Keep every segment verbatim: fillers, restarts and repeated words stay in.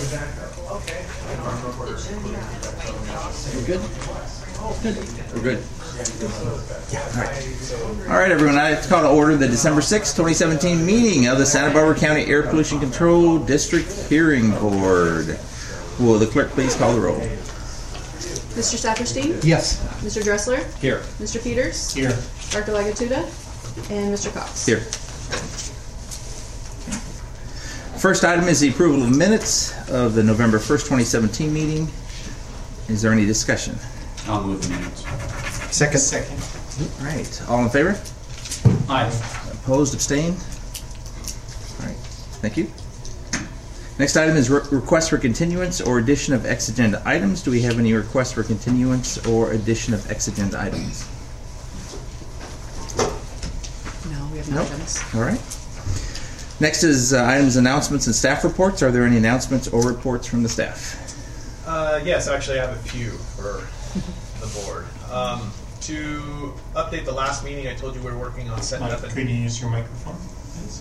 We're good? Good. We're good. All right. All right, everyone. I call to order the December sixth, twenty seventeen meeting of the Santa Barbara County Air Pollution Control District Hearing Board. Will the clerk please call the roll? Mister Saperstein? Yes. Mister Dressler? Here. Mister Peters? Here. Doctor Lagatuda? And Mister Cox? Here. First item is the approval of minutes of the November first, twenty seventeen meeting. Is there any discussion? I'll move the minutes. Second. Second. All right. All in favor? Aye. Opposed? Abstained? All right. Thank you. Next item is re request for continuance or addition of ex-agenda items. Do we have any requests for continuance or addition of ex-agenda items? No, we have no Nope. items. All right. Next is uh, items, announcements, and staff reports. Are there any announcements or reports from the staff? Uh, yes, actually I have a few for the board. Um, to update the last meeting, I told you we were working on setting up. Could you use your microphone, please?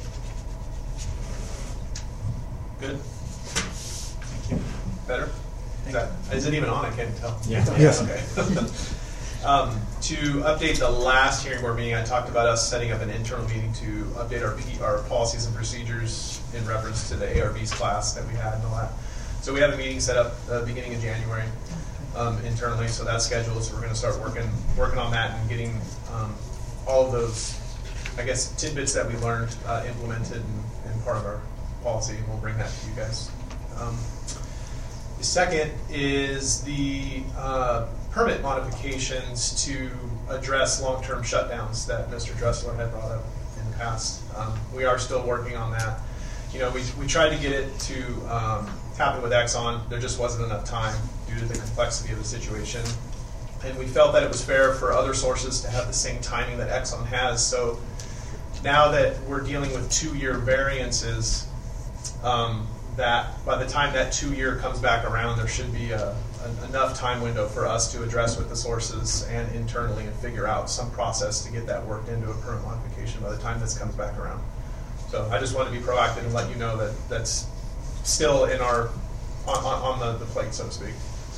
Good. Thank you. Better? Is, that, is it even on? I can't tell. Yeah. Yes. Okay. um, to update the last hearing board meeting, I talked about us setting up an internal meeting to update our P our policies and procedures in reference to the A R Vs class that we had and all that. So we have a meeting set up uh, beginning of January um, internally, so that's scheduled. So we're going to start working working on that and getting um, all of those, I guess, tidbits that we learned uh, implemented in, in part of our policy, and we'll bring that to you guys. Um, the second is the uh, permit modifications to address long-term shutdowns that Mister Dressler had brought up in the past. Um, we are still working on that. You know, we, we tried to get it to um, happen with Exxon. There just wasn't enough time due to the complexity of the situation. And we felt that it was fair for other sources to have the same timing that Exxon has. So now that we're dealing with two-year variances, um, that by the time that two-year comes back around, there should be a, a, enough time window for us to address with the sources and internally and figure out some process to get that worked into a permit modification by the time this comes back around. So I just want to be proactive and let you know that that's still in our on, on, on the, the plate, so to speak.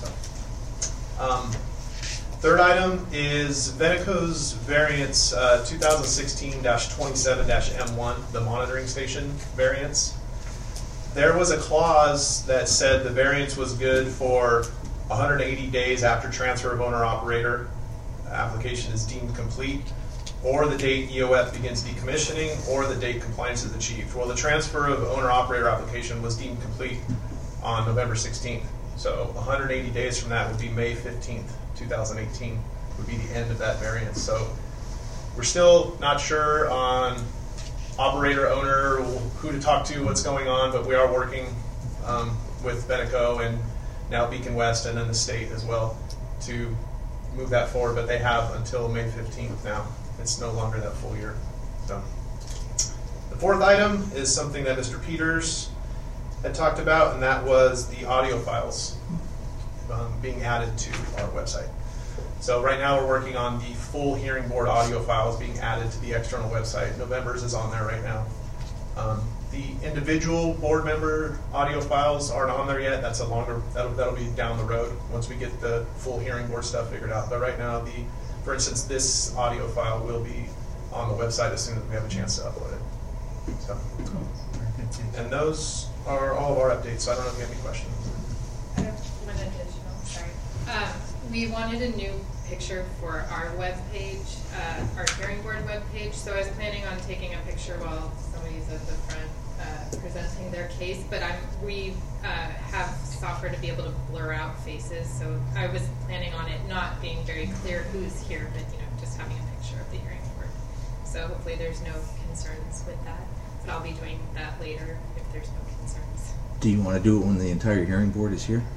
So, um, third item is Veneco's variance uh, twenty sixteen dash twenty-seven dash M one, the monitoring station variance. There was a clause that said the variance was good for one hundred eighty days after transfer of owner-operator. Application is deemed complete, or the date E O F begins decommissioning, or the date compliance is achieved. Well, the transfer of owner-operator application was deemed complete on November sixteenth. So one hundred eighty days from that would be May fifteenth, two thousand eighteen, would be the end of that variance. So we're still not sure on operator, owner, who to talk to, what's going on, but we are working um, with Veneco and now Beacon West and then the state as well to move that forward, but they have until May fifteenth now. It's no longer that full year. So the fourth item is something that Mister Peters had talked about, and that was the audio files um, being added to our website. So right now we're working on the full hearing board audio files being added to the external website. November's is on there right now. Um, the individual board member audio files aren't on there yet. That's a longer, that'll, that'll be down the road once we get the full hearing board stuff figured out. But right now, the, for instance, this audio file will be on the website as soon as we have a chance to upload it. So, and those are all of our updates, so I don't know if you have any questions. I have one additional, sorry. Um, we wanted a new picture for our web page, uh, our hearing board web page. So I was planning on taking a picture while somebody's at the front uh, presenting their case. But I'm we uh, have software to be able to blur out faces. So I was planning on it not being very clear who's here, but you know, just having a picture of the hearing board. So hopefully there's no concerns with that. But I'll be doing that later if there's no concerns. Do you want to do it when the entire hearing board is here?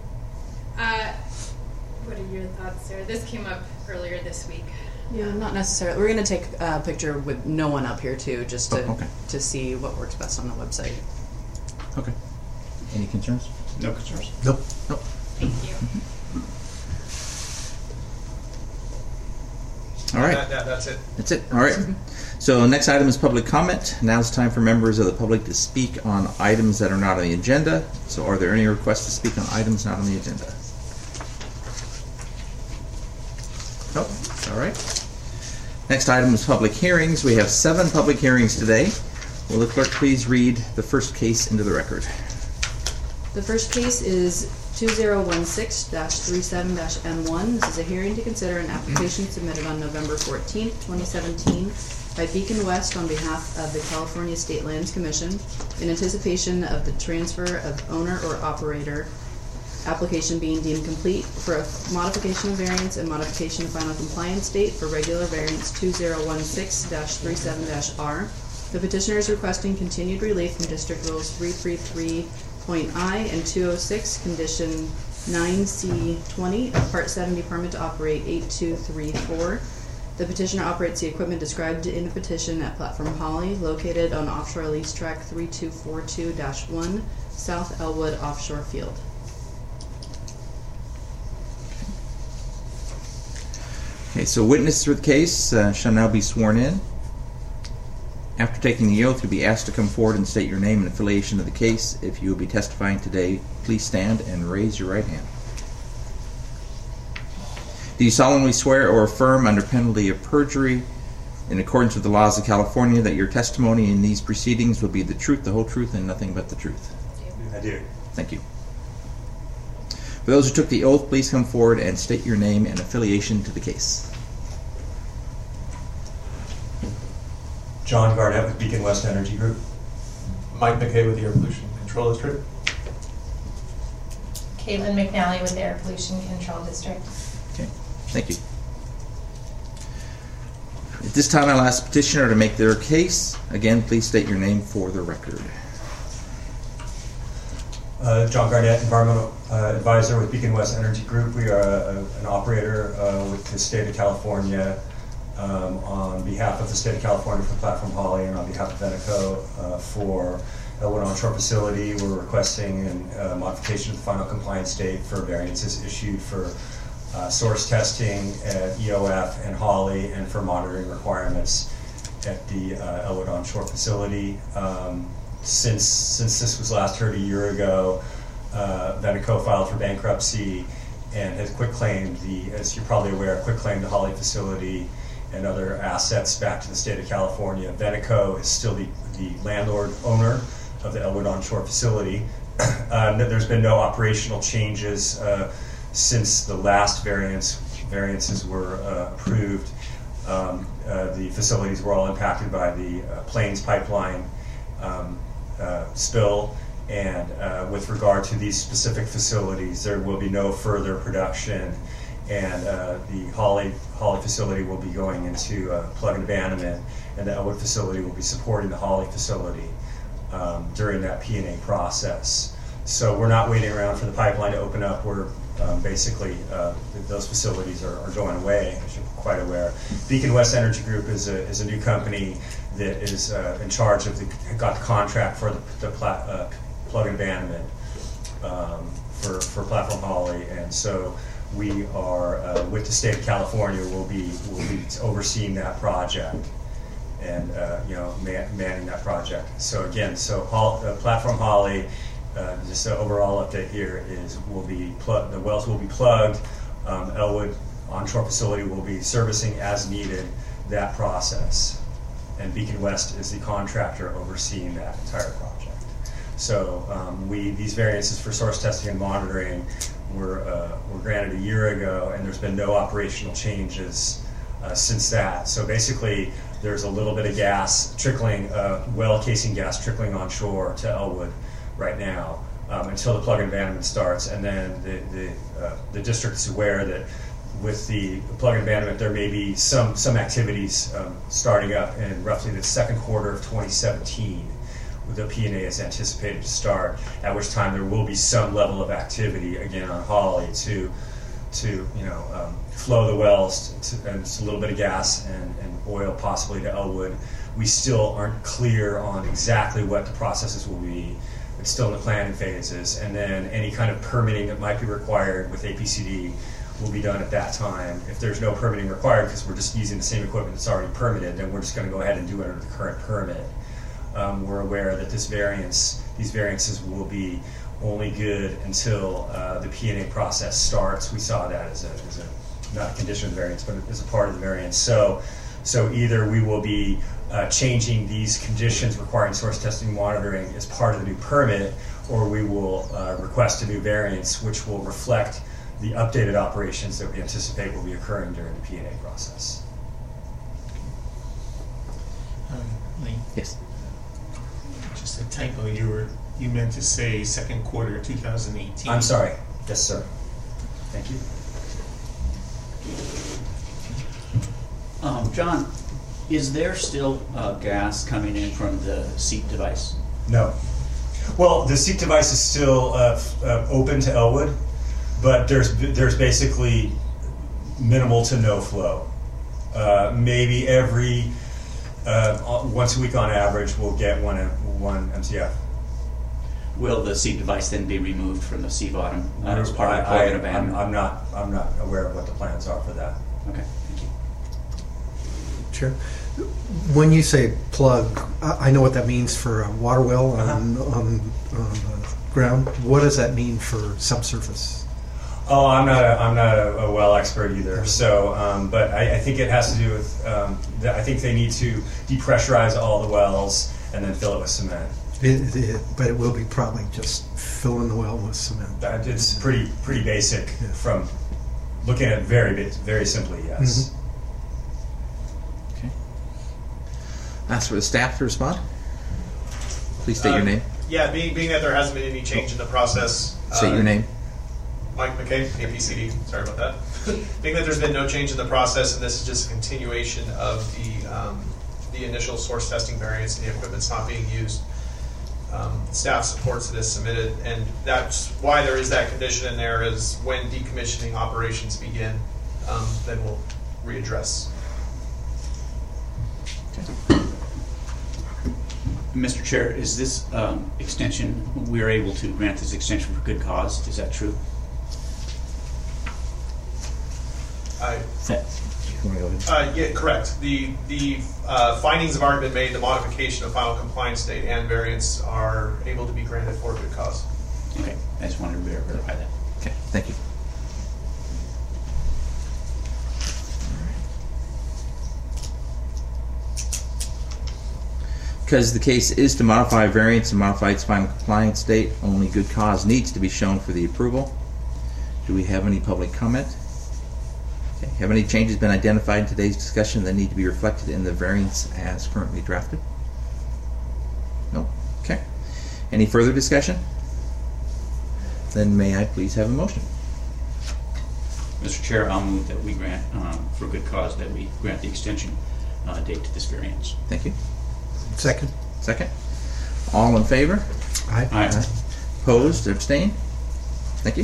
Uh, What are your thoughts, Sarah? This came up earlier this week. Yeah, not necessarily. We're going to take a picture with no one up here too, just to Oh, okay. to see what works best on the website. Okay. Any concerns? No concerns. Nope. Nope. Thank you. All right. That, that, that's it. That's it. All right. So next item is public comment. Now it's time for members of the public to speak on items that are not on the agenda. So are there any requests to speak on items not on the agenda? Nope. All right. Next item is public hearings. We have seven public hearings today. Will the clerk please read the first case into the record? The first case is two zero one six dash three seven dash M one. This is a hearing to consider an application submitted on November fourteenth, twenty seventeen by Beacon West on behalf of the California State Lands Commission in anticipation of the transfer of owner or operator application being deemed complete for a modification of variance and modification of final compliance date for regular variance two zero one six dash three seven dash R. The petitioner is requesting continued relief from District Rules three thirty-three point I and two oh six, Condition nine C twenty of Part seventy Permit to Operate eight two three four. The petitioner operates the equipment described in the petition at Platform Holly, located on offshore lease track three two four two dash one, South Elwood Offshore Field. Okay, so witnesses for the case uh, shall now be sworn in. After taking the oath, you'll be asked to come forward and state your name and affiliation of the case. If you will be testifying today, please stand and raise your right hand. Do you solemnly swear or affirm under penalty of perjury, in accordance with the laws of California, that your testimony in these proceedings will be the truth, the whole truth, and nothing but the truth? I do. Thank you. For those who took the oath, please come forward and state your name and affiliation to the case. John Garnett with Beacon West Energy Group. Mike McKay with the Air Pollution Control District. Caitlin McNally with the Air Pollution Control District. Okay, thank you. At this time, I'll ask the petitioner to make their case. Again, please state your name for the record. Uh, John Garnett, Environmental uh, Advisor with Beacon West Energy Group. We are a, a, an operator uh, with the state of California um, on behalf of the state of California for Platform Holly and on behalf of Veneco uh, for Elwood Onshore Facility. We're requesting a uh, modification of the final compliance date for variances issued for uh, source testing at E O F and Holly and for monitoring requirements at the uh, Elwood Onshore Facility. Um, Since since this was last heard a year ago, uh, Veneco filed for bankruptcy and has quitclaimed the, as you're probably aware, quitclaimed the Holly facility and other assets back to the state of California. Veneco is still the, the landlord owner of the Elwood Onshore Facility. Um, there's been no operational changes uh, since the last variance variances were uh, approved. Um, uh, the facilities were all impacted by the uh, Plains pipeline Um, Uh, spill, and uh, with regard to these specific facilities, there will be no further production, and uh, the Holly Holly facility will be going into uh, plug and abandonment, and the Elwood facility will be supporting the Holly facility um, during that P and A process. So we're not waiting around for the pipeline to open up. We're um, basically uh, those facilities are, are going away, as you're quite aware. Beacon West Energy Group is a is a new company that is uh, in charge of the, got the contract for the, the pla uh, plug and abandonment um, for, for Platform Holly, and so we are, uh, with the state of California, will be, will be overseeing that project and, uh, you know, man, manning that project. So again, so Hall, uh, Platform Holly, uh, just an overall update here is will be, plug the wells will be plugged, um, Elwood Onshore Facility will be servicing as needed that process. And Beacon West is the contractor overseeing that entire project. So um, we these variances for source testing and monitoring were uh, were granted a year ago, and there's been no operational changes uh, since that. So basically, there's a little bit of gas trickling, uh, well casing gas trickling onshore to Elwood right now um, until the plug and abandonment starts, and then the the, uh, the district is aware that with the plug and abandonment, there may be some some activities um, starting up in roughly the second quarter of twenty seventeen. The P and A is anticipated to start, at which time there will be some level of activity again on Holly to to you know um, flow the wells to, and it's a little bit of gas and, and oil possibly to Elwood. We still aren't clear on exactly what the processes will be. It's still in the planning phases, and then any kind of permitting that might be required with A P C D will be done at that time. If there's no permitting required, because we're just using the same equipment that's already permitted, then we're just going to go ahead and do it under the current permit. Um, we're aware that this variance, these variances will be only good until uh, the P and A process starts. We saw that as a, as a not a condition of the variance, but as a part of the variance. So, so either we will be uh, changing these conditions requiring source testing monitoring as part of the new permit, or we will uh, request a new variance, which will reflect the updated operations that we anticipate will be occurring during the P and A process. Um, Lee, Yes. just a typo. You were you meant to say second quarter two thousand eighteen. I'm sorry. Yes, sir. Thank you. Um, John, is there still uh, gas coming in from the seat device? No. Well, the seat device is still uh, f- uh, open to Elwood, but there's there's basically minimal to no flow. Uh, maybe every uh, once a week on average, we'll get one one M T F. Will the seat device then be removed from the sea bottom uh, as part of the I, plug and I, I'm, abandon? I'm not I'm not aware of what the plans are for that. Okay, thank you. Chair, when you say plug, I I know what that means for a water well on, Uh-huh. on, on the ground. What does that mean for subsurface? Oh, I'm not a I'm not a, a well expert either. So, um, but I, I think it has to do with um, the, I think they need to depressurize all the wells and then fill it with cement. It, it, but it will be probably just filling the well with cement. That, it's pretty pretty basic Yeah. from looking at it very bit- very simply. Yes. Okay. Ask for the staff to respond. Please state Uh, your name. Yeah, being, being that there hasn't been any change in the process. State uh, your name. Mike McKay, A P C D. Sorry about that. Being that there's been no change in the process, and this is just a continuation of the um, the initial source testing variance, and the equipment's not being used. Um, staff supports it as submitted, and that's why there is that condition in there. Is when decommissioning operations begin, um, then we'll readdress. Mister Chair, is this um, extension, we're able to grant this extension for good cause? Is that true? I, You wanna go ahead? Uh, yeah, correct. The the uh, findings have already been made. The modification of final compliance date and variance are able to be granted for good cause. Okay, I just wanted to ver- verify that. Okay, thank you. Because the case is to modify a variance and modify its final compliance date, only good cause needs to be shown for the approval. Do we have any public comment? Okay. Have any changes been identified in today's discussion that need to be reflected in the variance as currently drafted? No? Okay. Any further discussion? Then may I please have a motion? Mister Chair, I'll move that we grant, um, for good cause, that we grant the extension uh, date to this variance. Thank you. Second. Second. All in favor? Aye. Aye. Opposed? Abstained? Thank you.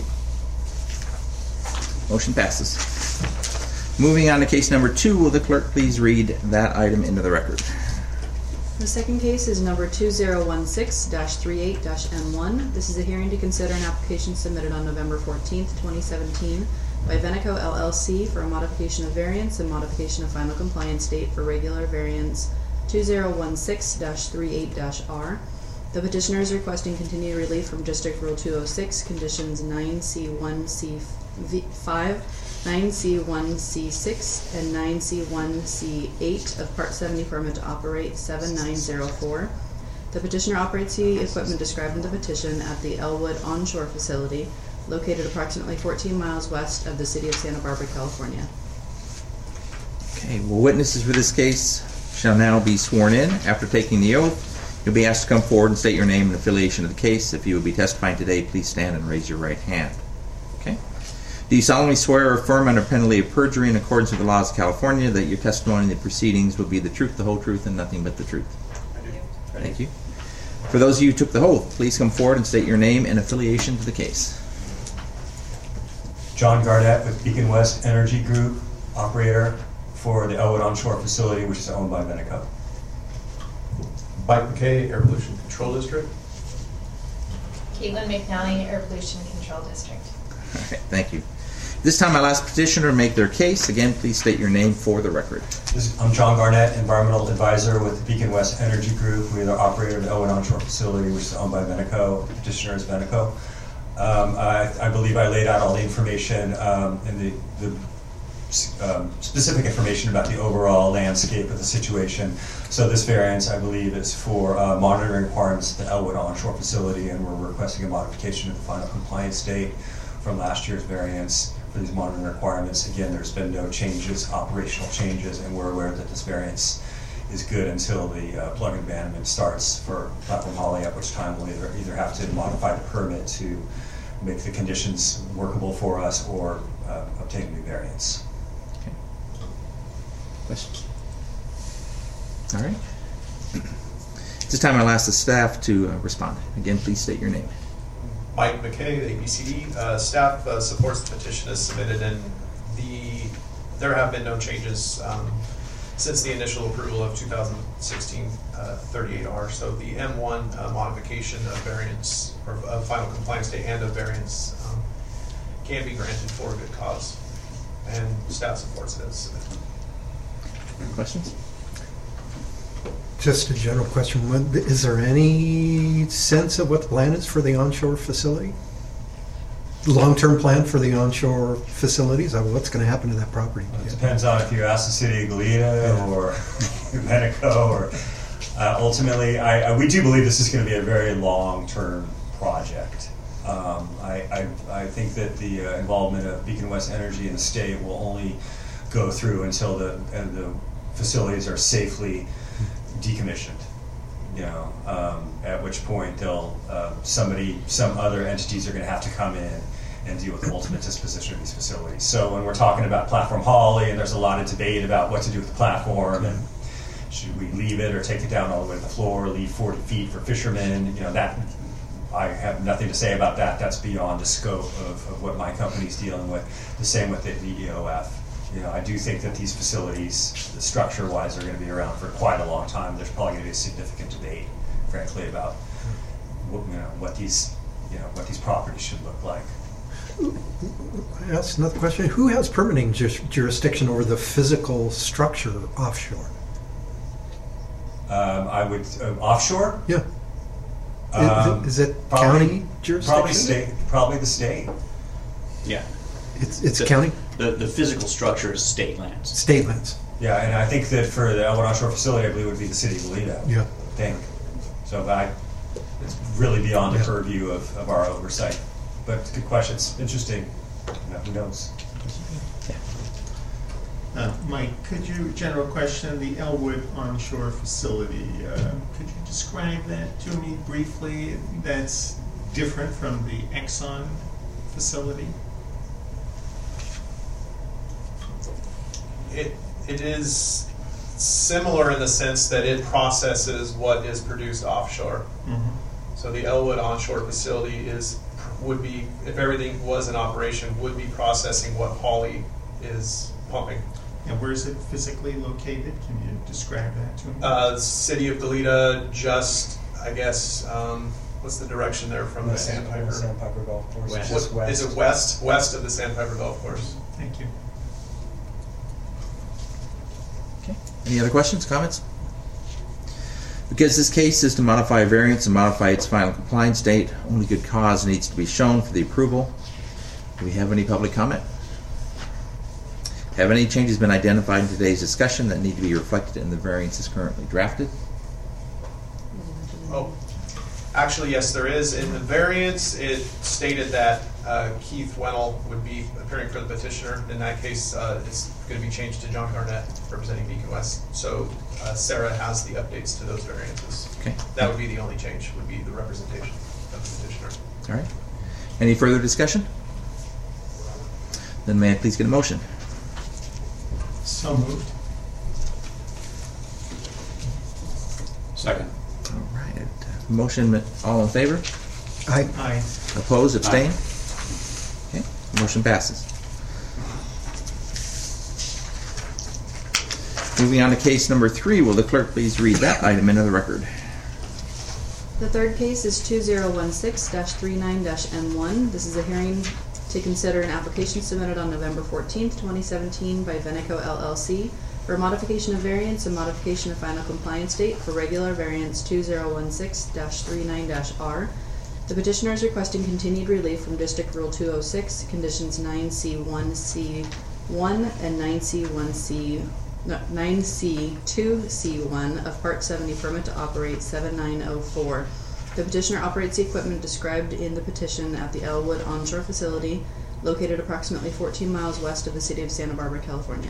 Motion passes. Moving on to case number two, will the clerk please read that item into the record? The second case is number two zero one six dash thirty-eight dash M one. This is a hearing to consider an application submitted on November fourteenth, twenty seventeen by Veneco L L C for a modification of variance and modification of final compliance date for regular variance two zero one six dash thirty-eight dash R. The petitioner is requesting continued relief from District Rule two oh six, Conditions nine C one C five, nine C one C six, and nine C one C eight of Part seventy permit to operate seven nine zero four. The petitioner operates the equipment described in the petition at the Elwood onshore facility, located approximately fourteen miles west of the city of Santa Barbara, California. Okay, well, witnesses for this case shall now be sworn in. After taking the oath, you'll be asked to come forward and state your name and affiliation of the case. If you will be testifying today, please stand and raise your right hand. Okay. Do you solemnly swear or affirm under penalty of perjury in accordance with the laws of California that your testimony in the proceedings will be the truth, the whole truth, and nothing but the truth? I do. Thank you. For those of you who took the oath, please come forward and state your name and affiliation to the case. John Gardette with Beacon West Energy Group, operator for the Elwood onshore facility, which is owned by Veneco. Mike McKay, Air Pollution Control District. Caitlin McNally, Air Pollution Control District. Okay, thank you. This time I'll ask petitioner to make their case. Again, please state your name for the record. This- I'm John Garnett, Environmental Advisor with Beacon West Energy Group. We're the operator of the Elwood Onshore Facility, which is owned by Veneco. The petitioner is Veneco. Um, I, I believe I laid out all the information um, and the, the um, specific information about the overall landscape of the situation. So this variance, I believe, is for uh, monitoring requirements at the Elwood Onshore Facility, and we're requesting a modification of the final compliance date from last year's variance for these monitoring requirements. Again, there's been no changes, operational changes, and we're aware that this variance is good until the uh, plug and abandonment starts for Platform Holly, at which time we'll either, either have to modify the permit to make the conditions workable for us or uh, obtain a new variance. Okay. Questions? All right. This time I'll ask the staff to uh, respond. Again, please state your name. Mike McKay, the A B C D. Uh, staff uh, supports the petition as submitted, and the there have been no changes um, since the initial approval of two thousand sixteen uh, thirty-eight R. So the M one uh, modification of variance, or of final compliance date and of variance um, can be granted for a good cause, and staff supports it as submitted. Questions? Just a general question. What- Is there any sense of what the plan is for the onshore facility? Long-term plan for the onshore facilities? Uh, What's going to happen to that property? It depends on if you ask the city of Goleta or Veneco, or uh, ultimately, I, I, we do believe this is going to be a very long-term project. Um, I, I, I think that the uh, involvement of Beacon West Energy and the state will only go through until the uh, the facilities are safely decommissioned. You know, um, at which point they'll uh, somebody, some other entities are going to have to come in and deal with the ultimate disposition of these facilities. So when we're talking about Platform Holly, and there's a lot of debate about what to do with the platform, and should we leave it or take it down all the way to the floor, leave forty feet for fishermen, you know, that I have nothing to say about that. That's beyond the scope of, of what my company's dealing with. The same with the, the E O F. You know, I do think that these facilities, structure-wise, are going to be around for quite a long time. There's probably going to be a significant debate, frankly, about what, you know, what these, you know, what these properties should look like. That's another question. Who has permitting jus- jurisdiction over the physical structure offshore? Um, I would uh, offshore. Yeah. Um, is, it- is it probably- county jurisdiction? Probably state. Probably the state. Yeah. It's, it's The- county? The, the physical structure is state lands. State lands. Yeah, and I think that for the Elwood Onshore Facility, I believe it would be the city of Goleta. Yeah. I think. So, but I, it's really beyond the Yeah. purview of, of our oversight. But it's a good question. It's interesting. You know, who knows? Uh, Mike, could you, general question, the Elwood onshore facility, uh, could you describe that to me briefly? That's different from the Exxon facility? It it is similar in the sense that it processes what is produced offshore. Mm-hmm. So the Elwood onshore facility is would be, if everything was in operation, would be processing what Holly is pumping. And where is it physically located? Can you describe that to me? Uh, city of Goleta, just I guess um, what's the direction there from the Sandpiper? Sandpiper Golf Course. West. Just What- west. Is it west? West of the Sandpiper Golf Course. Thank you. Okay. Any other questions, comments? Because this case is to modify a variance and modify its final compliance date, only good cause needs to be shown for the approval. Do we have any public comment? Have any changes been identified in today's discussion that need to be reflected in the variances currently drafted? Oh, actually, yes, there is. In the variance, it stated that uh, Keith Wennell would be appearing for the petitioner. In that case, uh, it's going to be changed to John Garnett representing Beacon West. So uh, Sarah has the updates to those variances. Okay. That would be the only change, would be the representation of the petitioner. All right. Any further discussion? Then may I please get a motion? So moved. Second. All right. Motion, all in favor? I, Aye. Opposed, abstain? Okay, motion passes. Moving on to case number three, will the clerk please read that item into the record? The third case is two zero one six dash thirty-nine dash M one. This is a hearing to consider an application submitted on November fourteenth, twenty seventeen by Veneco L L C for modification of variance and modification of final compliance date for regular variance two zero one six dash thirty-nine dash R. The petitioner is requesting continued relief from District Rule two oh six, conditions nine C one C one and nine C one C no, nine C two C one of Part seventy permit to operate seven nine oh four. The petitioner operates the equipment described in the petition at the Elwood onshore facility located approximately fourteen miles west of the city of Santa Barbara, California.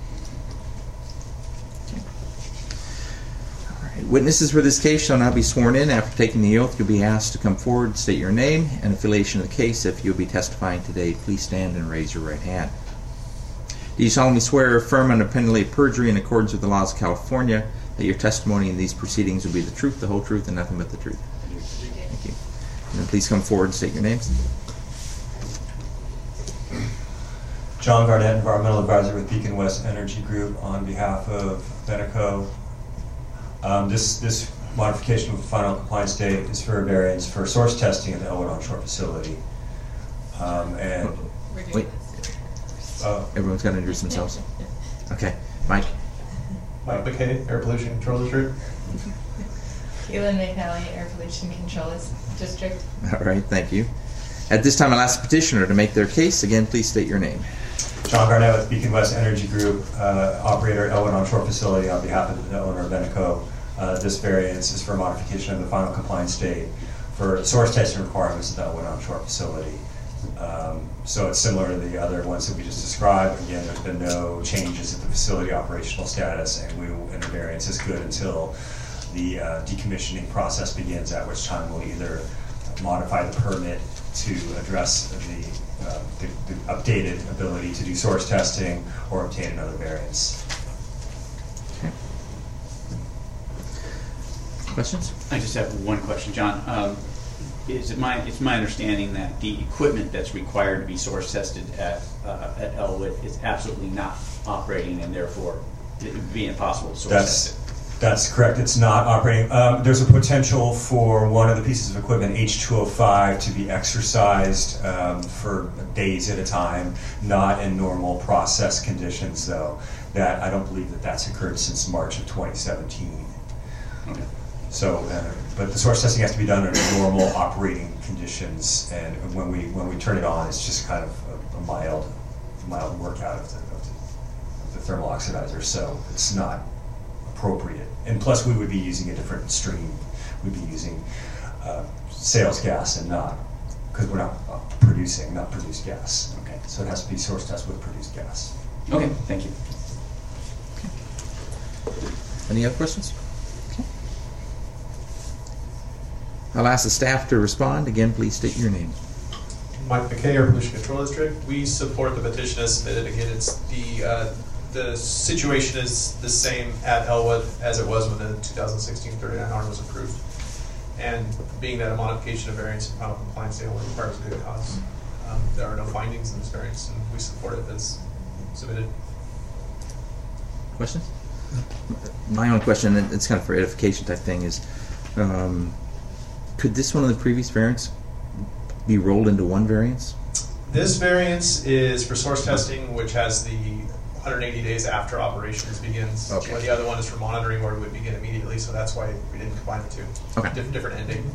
Witnesses for this case shall now be sworn in. After taking the oath, you'll be asked to come forward, state your name and affiliation of the case. If you'll be testifying today, please stand and raise your right hand. Do you solemnly swear or affirm under penalty of perjury in accordance with the laws of California that your testimony in these proceedings will be the truth, the whole truth, and nothing but the truth? Thank you. And then please come forward and state your names. John Garnett, Environmental Advisor with Beacon West Energy Group on behalf of Veneco. Um, this, this modification of the final compliance date is for a variance for source testing at the Elwood onshore facility. Um, and Wait. Uh, Everyone's got to introduce themselves. Okay. Mike. Mike McKay, Air Pollution Control District. Keelan McNally, Air Pollution Control District. All right, thank you. At this time, I'll ask the petitioner to make their case. Again, please state your name. John Garnett with Beacon West Energy Group, uh, operator at Elwood onshore facility on behalf of the owner of Veneco. Uh, this variance is for a modification of the final compliance date for source testing requirements at the Elwood onshore facility. Um, so it's similar to the other ones that we just described. Again, there's been no changes at the facility operational status, and we and the variance is good until the uh, decommissioning process begins, at which time we'll either modify the permit to address the, uh, the, the updated ability to do source testing or obtain another variance. Okay. Questions? I just have one question, John. Um, is it my it's my understanding that the equipment that's required to be source tested at uh, at Elwood is absolutely not operating, and therefore it would be impossible to source That's test it. That's correct. It's not operating. Um, there's a potential for one of the pieces of equipment, H two O five, to be exercised um, for days at a time, not in normal process conditions, though. That I don't believe that that's occurred since March of twenty seventeen. Okay. So, uh, but the source testing has to be done under normal operating conditions, and when we when we turn it on, it's just kind of a, a mild, mild workout of the, of the, of the thermal oxidizer. So it's not appropriate. And plus, we would be using a different stream. We'd be using uh, sales gas and not, because we're not uh, producing, not produced gas. Okay. So it has to be source test with produced gas. Okay. Thank you. Any other questions? Okay. I'll ask the staff to respond. Again, please state your name. Mike McKay, Air Pollution Control District. We support the petition as submitted. Again, it's the uh, the situation is the same at Elwood as it was when the two thousand sixteen thirty-nine R was approved. And being that a modification of variance and final compliance date only requires a good cause, um, there are no findings in this variance, and we support it as submitted. Questions? My own question, and it's kind of for edification type thing, is um, could this one of the previous variants be rolled into one variance? This variance is for source testing, which has the one hundred eighty days after operations begins. Okay. When the other one is for monitoring, where it would begin immediately, so that's why we didn't combine the two. Okay. Dif- different ending.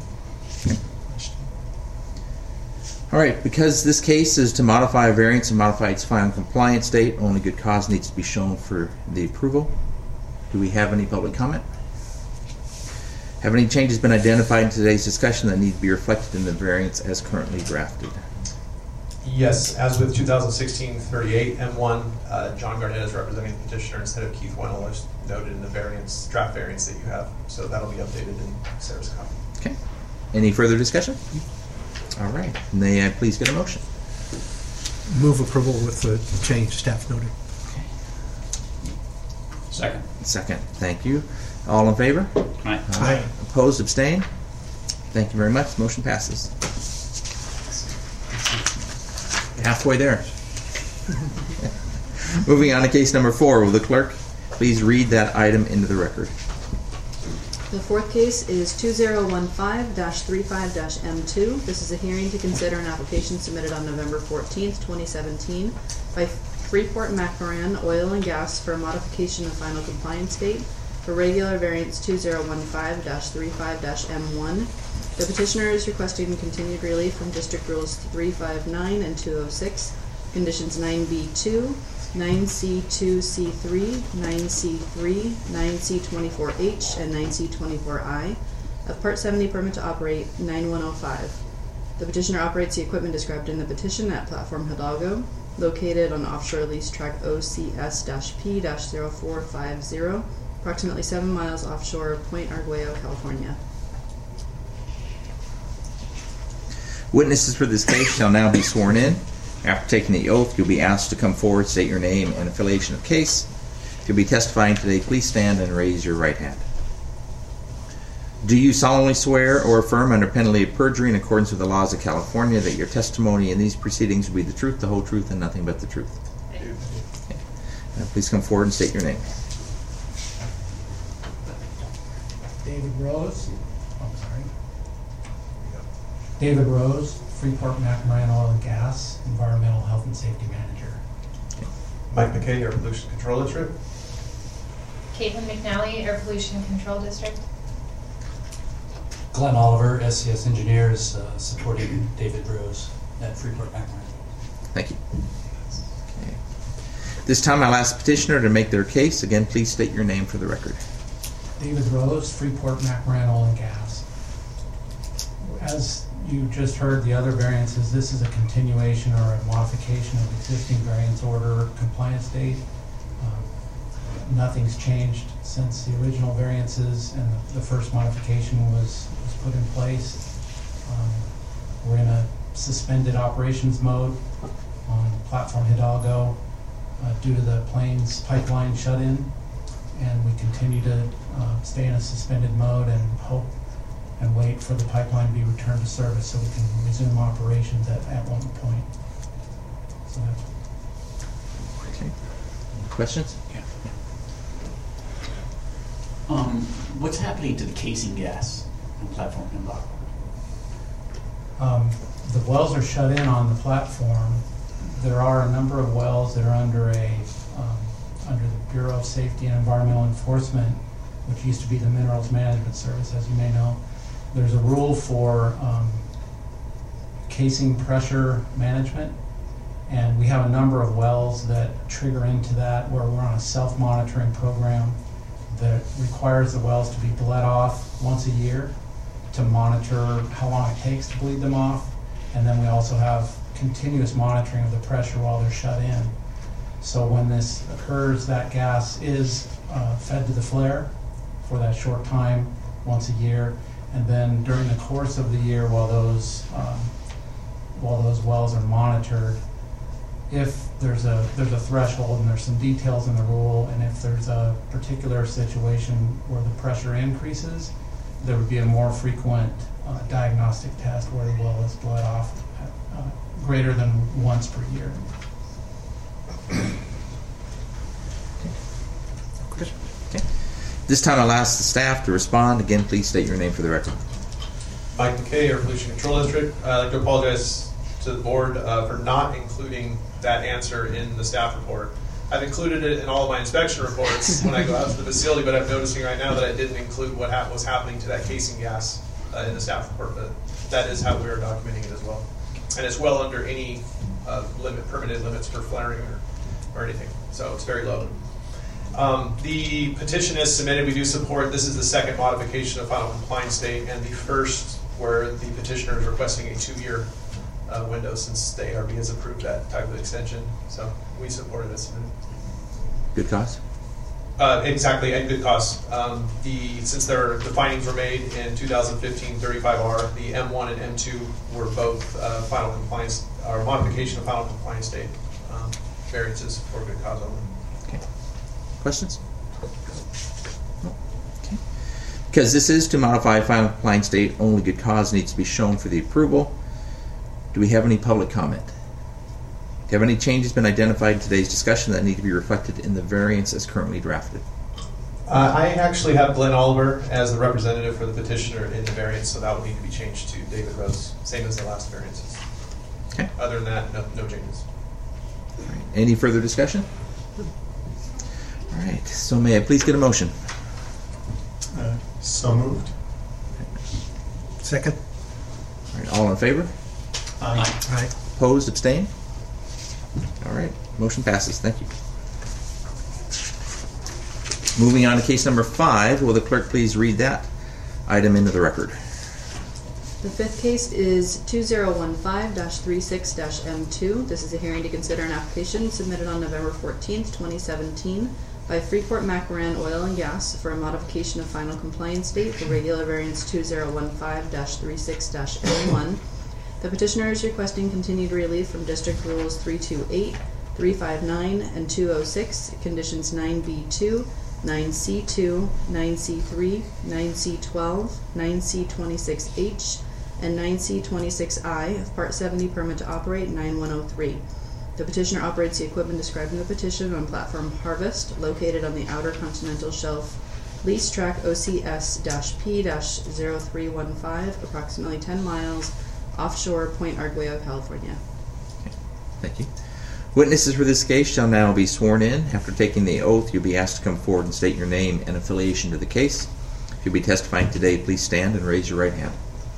All right, because this case is to modify a variance and modify its final compliance date, only good cause needs to be shown for the approval. Do we have any public comment? Have any changes been identified in today's discussion that need to be reflected in the variance as currently drafted? Yes, as with two thousand sixteen thirty-eight M one, uh, John Garnett is representing the petitioner instead of Keith Wennell, as noted in the variance, draft variance that you have. So that'll be updated in Sarah's copy. Okay. Any further discussion? All right. May I please get a motion? Move approval with the change staff noted. Second. Second. Thank you. All in favor? Aye. Aye. Opposed? Abstain? Thank you very much. Motion passes. Halfway there. Moving on to case number four. Will the clerk please read that item into the record? The fourth case is two zero one five dash thirty-five dash M two. This is a hearing to consider an application submitted on November fourteenth, twenty seventeen by Freeport-McMoRan Oil and Gas for a modification of final compliance date for regular variance two zero one five dash thirty-five dash M one. The petitioner is requesting continued relief from District Rules three fifty-nine and two oh six, Conditions nine B two, nine C two C three, nine C three, nine C twenty-four H, and nine C twenty-four I of Part seventy Permit to Operate nine one oh five. The petitioner operates the equipment described in the petition at Platform Hidalgo, located on offshore lease track O C S P zero four five zero, approximately seven miles offshore of Point Arguello, California. Witnesses for this case shall now be sworn in. After taking the oath, you'll be asked to come forward, state your name and affiliation of case. If you'll be testifying today, please stand and raise your right hand. Do you solemnly swear or affirm under penalty of perjury in accordance with the laws of California that your testimony in these proceedings will be the truth, the whole truth, and nothing but the truth? Okay. Now please come forward and state your name. David Rose. I'm sorry. David Rose, Freeport-McMoRan Oil and Gas, Environmental Health and Safety Manager. Mike McKay, Air Pollution Control District. Caitlin McNally, Air Pollution Control District. Glenn Oliver, S C S Engineers, uh, supporting David Rose at Freeport-McMoRan. Thank you. Okay. This time I'll ask the petitioner to make their case. Again, please state your name for the record. David Rose, Freeport-McMoRan Oil and Gas. As you just heard the other variances, this is a continuation or a modification of existing variance order compliance date. Um, nothing's changed since the original variances and the, the first modification was, was put in place. Um, we're in a suspended operations mode on Platform Hidalgo uh, due to the Plains pipeline shut-in, and we continue to uh, stay in a suspended mode and hope and wait for the pipeline to be returned to service so we can resume operations at, at one point. So that's okay. Questions? Yeah. Um, what's happening to the casing gas on Platform Hidalgo? Um, the wells are shut in on the platform. There are a number of wells that are under a um, under the Bureau of Safety and Environmental Enforcement, which used to be the Minerals Management Service, as you may know. There's a rule for um, casing pressure management, and we have a number of wells that trigger into that where we're on a self-monitoring program that requires the wells to be bled off once a year to monitor how long it takes to bleed them off, and then we also have continuous monitoring of the pressure while they're shut in. So when this occurs, that gas is uh, fed to the flare for that short time once a year. And then during the course of the year, while those um, while those wells are monitored, if there's a there's a threshold and there's some details in the rule, and if there's a particular situation where the pressure increases, there would be a more frequent uh, diagnostic test where the well is bled off uh, greater than once per year. Okay. This time I'll ask the staff to respond. Again, please state your name for the record. Mike McKay, Air Pollution Control District. Uh, I'd like to apologize to the board uh, for not including that answer in the staff report. I've included it in all of my inspection reports when I go out to the facility, but I'm noticing right now that I didn't include what ha- was happening to that casing gas uh, in the staff report, but that is how we are documenting it as well. And it's well under any uh, limit, permitted limits for flaring or, or anything, so it's very low. Um, the petition is submitted. We do support. This is the second modification of final compliance date, and the first where the petitioner is requesting a two-year uh, window since the A R B has approved that type of extension. So we support it as submitted. Good cause? Uh, exactly, and good cause. Um, the since there the findings were made in two thousand fifteen thirty-five R, the M one and M two were both uh, final compliance or modification of final compliance date um, variances for good cause only. Okay. Questions? No. Okay. Because this is to modify final compliance date, only good cause needs to be shown for the approval. Do we have any public comment? Have any changes been identified in today's discussion that need to be reflected in the variance as currently drafted? Uh, I actually have Glenn Oliver as the representative for the petitioner in the variance, so that will need to be changed to David Rose, same as the last variances. Okay. Other than that, no, no changes. All right. Any further discussion? All right. So may I please get a motion? Uh, so moved. Second? All right. All in favor? Aye. Aye. Opposed? Abstain? All right. Motion passes. Thank you. Moving on to case number five, will the clerk please read that item into the record? The fifth case is two zero one five dash thirty-six dash M two. This is a hearing to consider an application submitted on November fourteenth, twenty seventeen by Freeport McMoran Oil and Gas for a modification of final compliance date for regular variance two zero one five dash thirty-six dash M one. The petitioner is requesting continued relief from District Rules three twenty-eight, three fifty-nine, and two oh six, conditions nine B two, nine C two, nine C three, nine C twelve, nine C twenty-six H, and nine C twenty-six I of Part seventy Permit to Operate nine one oh three. The petitioner operates the equipment described in the petition on platform Harvest, located on the Outer Continental Shelf, lease track O C S P zero three one five, approximately ten miles offshore Point Arguello, California. Okay. Thank you. Witnesses for this case shall now be sworn in. After taking the oath, you'll be asked to come forward and state your name and affiliation to the case. If you'll be testifying today, please stand and raise your right hand.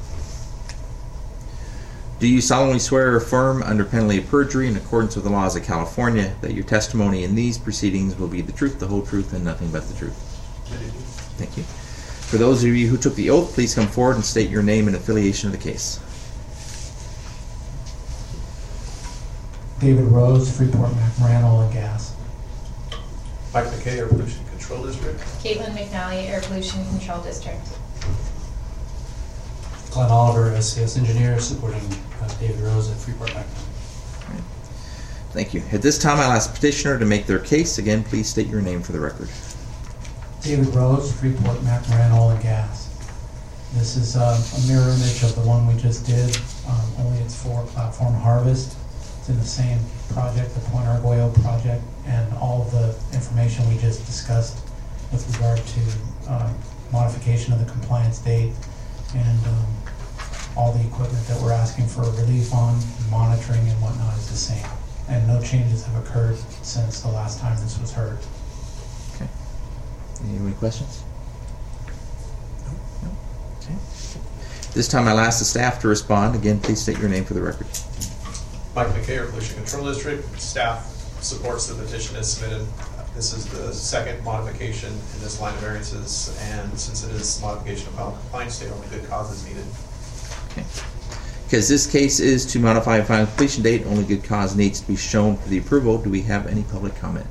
Do you solemnly swear or affirm under penalty of perjury in accordance with the laws of California that your testimony in these proceedings will be the truth, the whole truth, and nothing but the truth? Thank you. For those of you who took the oath, please come forward and state your name and affiliation to the case. David Rose, Freeport McMoran Oil and Gas. Mike McKay, Air Pollution Control District. Caitlin McNally, Air Pollution Control District. Glenn Oliver, S C S Engineer, supporting uh, David Rose at Freeport McMoran. Thank you. At this time, I'll ask the petitioner to make their case. Again, please state your name for the record. David Rose, Freeport McMoran Oil and Gas. This is uh, a mirror image of the one we just did, um, only it's for Platform Harvest. It's in the same project, the Point Arguello project, and all of the information we just discussed with regard to uh, modification of the compliance date and um, all the equipment that we're asking for relief on, monitoring and whatnot is the same. And no changes have occurred since the last time this was heard. Okay. Any questions? No. No. Okay. This time I'll ask the staff to respond. Again, please state your name for the record. Mike McKay, Air Pollution Control District. Staff supports the petition as submitted. This is the second modification in this line of variances, and since it is modification of final compliance date, only good cause is needed. Okay. Because this case is to modify a final completion date, only good cause needs to be shown for the approval. Do we have any public comment?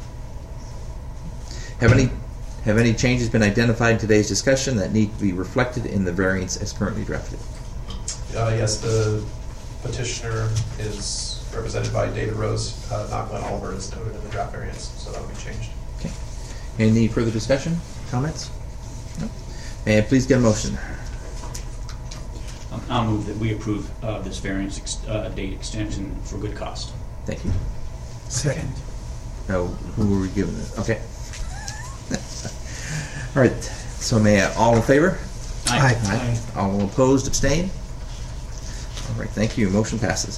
Have any have any changes been identified in today's discussion that need to be reflected in the variance as currently drafted? Uh, yes, the petitioner is represented by David Rose, uh, not Glenn Oliver, as noted in the draft variance, so that will be changed. Okay. Any further discussion? Comments? No. May I please get a motion? Um, I'll move that we approve uh, this variance ex uh, date extension for good cost. Thank you. Second. No, who were we giving it? Okay. All right. So may I, all in favor? Aye. Aye. All opposed, abstain? All right, thank you. Motion passes.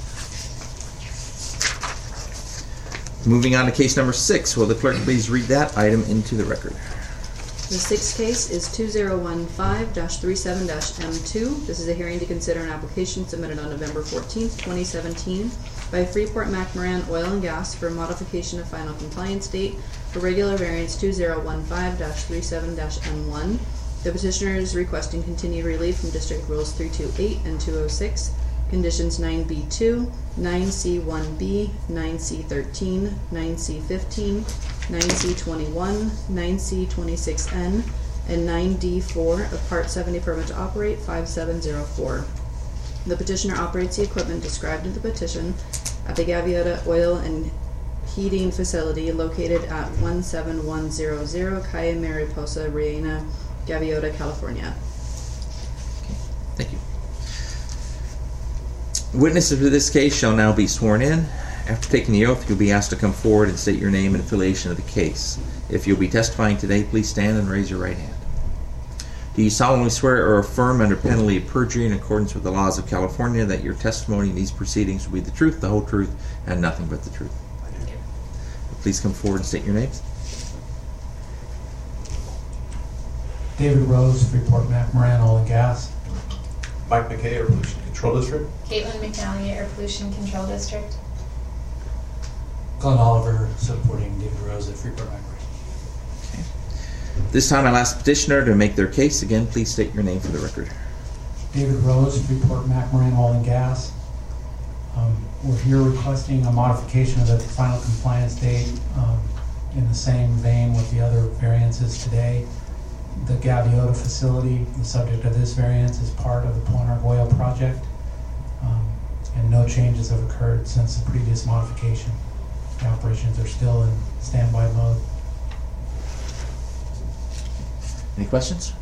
Moving on to case number six. Will the clerk please read that item into the record? The sixth case is two zero one five dash thirty-seven dash M two. This is a hearing to consider an application submitted on November fourteenth, twenty seventeen by Freeport McMoran Oil and Gas for a modification of final compliance date for regular variance two zero one five dash thirty-seven dash M one. The petitioner is requesting continued relief from District Rules three twenty-eight and two oh six, conditions nine B two, nine C one B, nine C thirteen, nine C fifteen, nine C twenty-one, nine C twenty-six N, and nine D four of Part seventy Permit to Operate five seven zero four. The petitioner operates the equipment described in the petition at the Gaviota Oil and Heating Facility located at one seven one zero zero Calle Mariposa Reina, Gaviota, California. Okay, thank you. Witnesses for this case shall now be sworn in. After taking the oath, you'll be asked to come forward and state your name and affiliation of the case. If you'll be testifying today, please stand and raise your right hand. Do you solemnly swear or affirm under penalty of perjury in accordance with the laws of California that your testimony in these proceedings will be the truth, the whole truth, and nothing but the truth? I do. Please come forward and state your names. David Rose, Freeport McMoran, Oil and Gas. Mike McKay, Air Pollution Control District. Caitlin McNally, Air Pollution Control District. Glenn Oliver, supporting David Rose at Freeport McMoran. This time I'll ask the petitioner to make their case. Again, please state your name for the record. David Rose, Freeport McMoran, Oil and Gas. Um, we're here requesting a modification of the final compliance date um, in the same vein with the other variances today. The Gaviota facility, the subject of this variance, is part of the Pullen Arc Oil project, um, and no changes have occurred since the previous modification. The operations are still in standby mode. Any questions?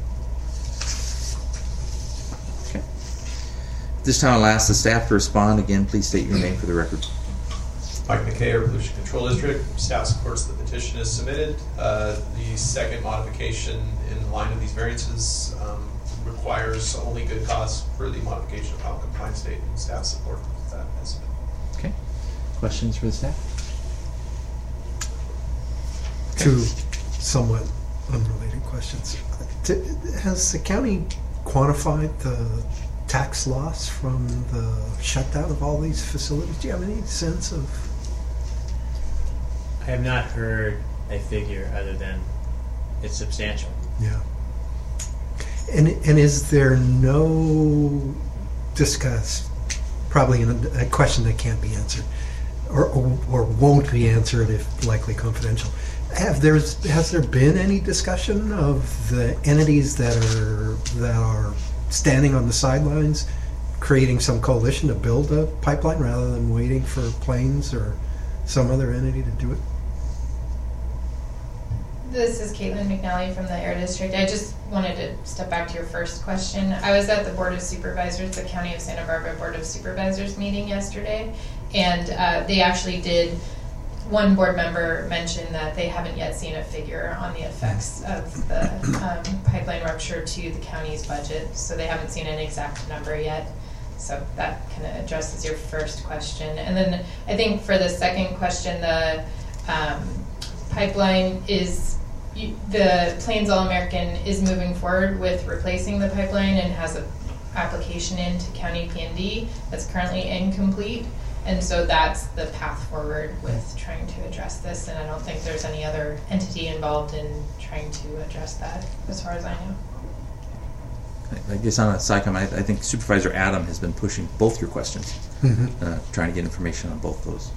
Okay. This time I'll ask the staff to respond. Again, please state your name for the record. Mike McKay, Air Pollution Control District. Staff supports the petition as submitted. Uh, the second modification in line of these variances um, requires only good cause for the modification of final compliance date, and staff support that as submitted. Okay. Questions for the staff? Okay. Two somewhat unrelated questions. Has the county quantified the tax loss from the shutdown of all these facilities? Do you have any sense of? I have not heard a figure other than it's substantial. Yeah. And and is there no discuss? Probably in a, a question that can't be answered, or, or or won't be answered if likely confidential. Have there's has there been any discussion of the entities that are that are standing on the sidelines, creating some coalition to build a pipeline rather than waiting for Plains or some other entity to do it? This is Caitlin McNally from the Air District. I just wanted to step back to your first question. I was at the Board of Supervisors, the County of Santa Barbara Board of Supervisors meeting yesterday, and uh, they actually did. One board member mentioned that they haven't yet seen a figure on the effects of the um, pipeline rupture to the county's budget, so they haven't seen an exact number yet. So that kind of addresses your first question. And then I think for the second question, the um, pipeline is, the Plains All-American is moving forward with replacing the pipeline and has an application in to County P and D that's currently incomplete. And so that's the path forward with trying to address this, and I don't think there's any other entity involved in trying to address that, as far as I know. I guess on a side comment, I think Supervisor Adam has been pushing both your questions, mm-hmm. uh, trying to get information on both those.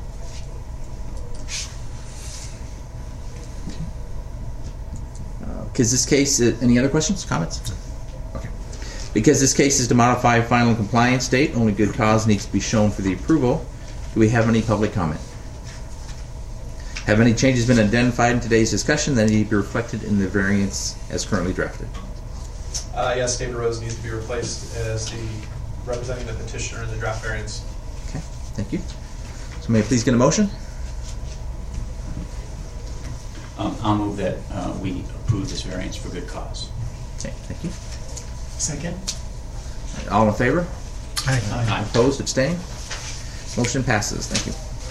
Because uh, this case, uh, any other questions, comments? Okay. Because this case is to modify final compliance date, only good cause needs to be shown for the approval. Do we have any public comment? Have any changes been identified in today's discussion that need to be reflected in the variance as currently drafted? Uh, yes, David Rose needs to be replaced as the representing the petitioner in the draft variance. Okay, thank you. So may I please get a motion? Um, I'll move that uh, we approve this variance for good cause. Okay, thank you. Second. All in favor? Aye. Aye. Opposed? Abstained? Motion passes. Thank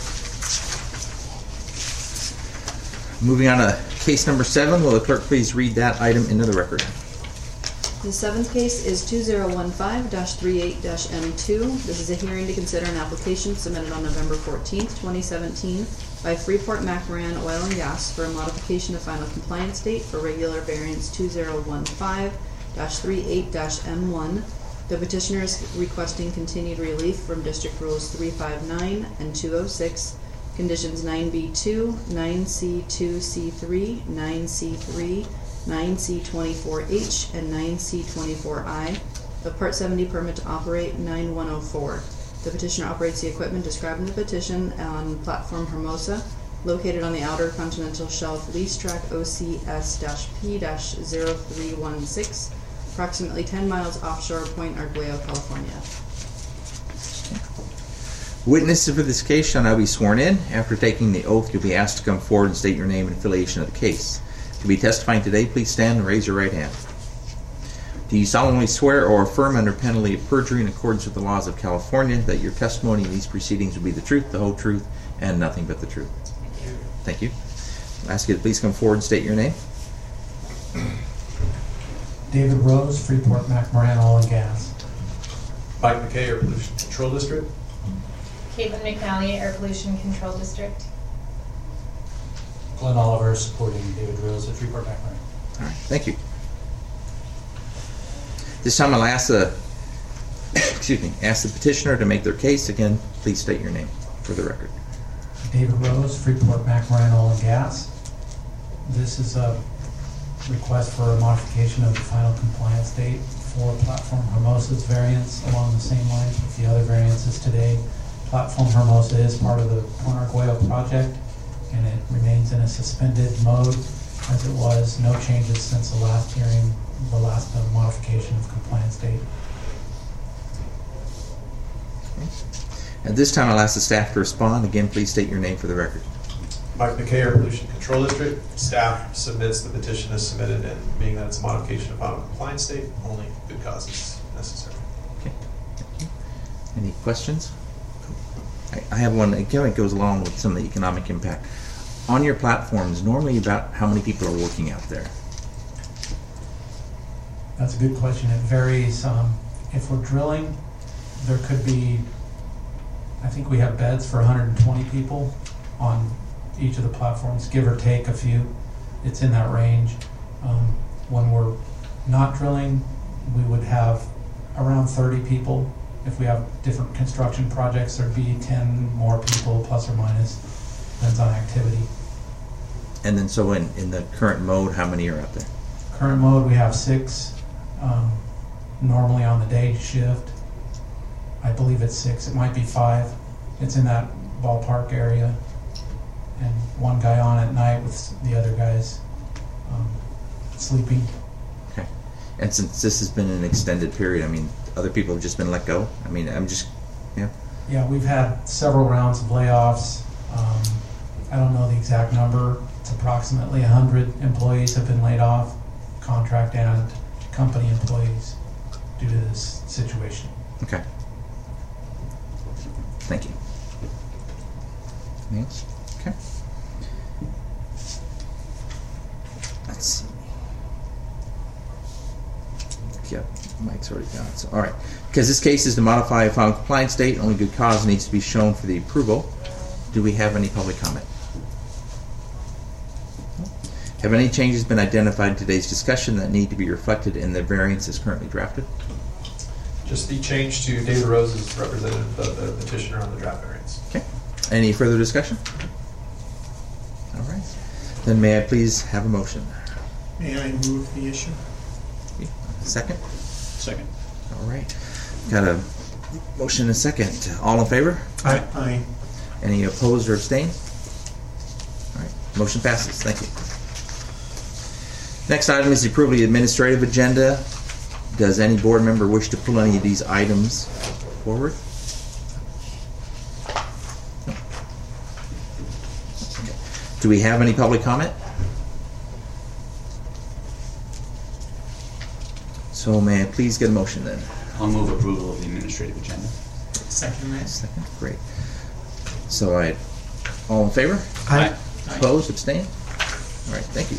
you. Moving on to case number seven. Will the clerk please read that item into the record? The seventh case is two zero one five dash thirty-eight dash M two. This is a hearing to consider an application submitted on November fourteenth, twenty seventeen by Freeport McMoran Oil and Gas for a modification of final compliance date for regular variance two zero one five dash thirty-eight dash M one. The petitioner is requesting continued relief from District Rules three fifty-nine and two oh six, Conditions nine B two, nine C two C three, nine C three, nine C twenty-four H, and nine C twenty-four I of Part seventy Permit to Operate nine one oh four. The petitioner operates the equipment described in the petition on platform Hermosa, located on the Outer Continental Shelf lease track O C S P zero three one six, approximately ten miles offshore Point Arguello, California. Witnesses for this case shall now be sworn in. After taking the oath, you'll be asked to come forward and state your name and affiliation of the case. To be testifying today, please stand and raise your right hand. Do you solemnly swear or affirm under penalty of perjury in accordance with the laws of California that your testimony in these proceedings will be the truth, the whole truth, and nothing but the truth? Thank you. I'll ask you to please come forward and state your name. David Rose, Freeport McMoran Oil and Gas. Mike McKay, Air Pollution Control District. Caitlin McNally, Air Pollution Control District. Glenn Oliver, supporting David Rose at Freeport McMoran. All right, thank you. This time I'll ask the, excuse me, ask the petitioner to make their case. Again, please state your name for the record. David Rose, Freeport McMoran Oil and Gas. This is a request for a modification of the final compliance date for Platform Hermosa's variance along the same lines with the other variances today. Platform Hermosa is part of the Point Arguello project, and it remains in a suspended mode as it was. No changes since the last hearing, the last uh, modification of compliance date. At this time, I'll ask the staff to respond. Again, please state your name for the record. Mike McKay, Air Pollution Control District. Staff submits the petition as submitted, and being that it's a modification of final compliance date, only good cause is necessary. Okay. Thank you. Any questions? I, I have one. Again, it goes along with some of the economic impact. On your platforms, normally about how many people are working out there? That's a good question. It varies. Um, if we're drilling, there could be, I think we have beds for one hundred twenty people on each of the platforms, give or take a few. It's in that range. Um, when we're not drilling, we would have around thirty people. If we have different construction projects, there'd be ten more people, plus or minus. Depends on activity. And then so in, in the current mode, how many are out there? Current mode, we have six. Um, normally on the day shift, I believe it's six. It might be five. It's in that ballpark area. And one guy on at night with the other guys um, sleeping. Okay. And since this has been an extended period, I mean, other people have just been let go? I mean, I'm just, yeah. Yeah, we've had several rounds of layoffs. Um, I don't know the exact number. It's approximately one hundred employees have been laid off, contract and company employees, due to this situation. Okay. Thank you. Anything else? Okay. Let's see. Yep, Mike's already got it. So, all right. Because this case is to modify a final compliance date, only good cause needs to be shown for the approval. Do we have any public comment? Have any changes been identified in today's discussion that need to be reflected in the variance as currently drafted? Just the change to David Rose as representative of the petitioner on the draft variance. Okay. Any further discussion? All right. Then may I please have a motion? May I move the issue? Second? Second. All right. Got a motion and a second. All in favor? Aye. Aye. Any opposed or abstain? All right. Motion passes. Thank you. Next item is the approval of the administrative agenda. Does any board member wish to pull any of these items forward? No. Okay. Do we have any public comment? So may I please get a motion then? I'll move approval of the administrative agenda. Second that. Second. Great. So I, all in favor? Aye. Opposed? Abstain? All right. Thank you.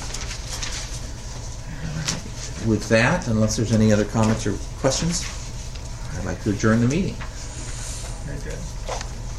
With that, unless there's any other comments or questions, I'd like to adjourn the meeting. Very good.